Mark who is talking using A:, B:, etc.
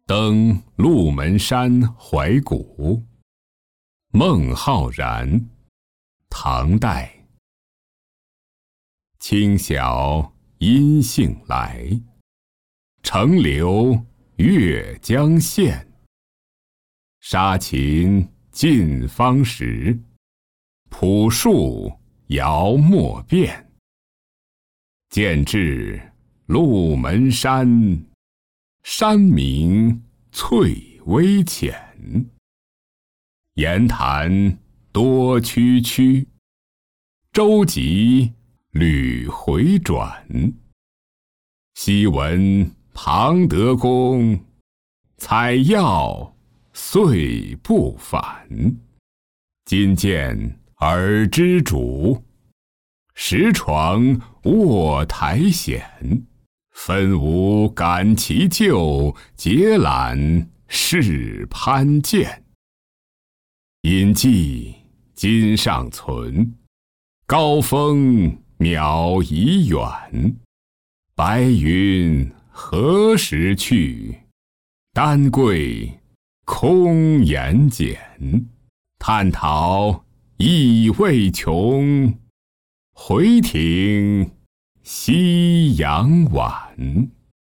A: 登鹿门山怀古。孟浩然，唐代。清晓音信来，乘流越江县。沙琴尽芳时，朴树摇莫辨。渐至鹿门山，山明翠微浅。岩潭多曲曲，舟楫屡回转。昔闻庞德公，采药遂不返。今见尔知主，石床卧台险。分吾感其旧，结览是攀见。隐迹今尚存，高峰渺已远。白云何时去？丹桂空言简。探讨意未穷，回庭夕阳晚。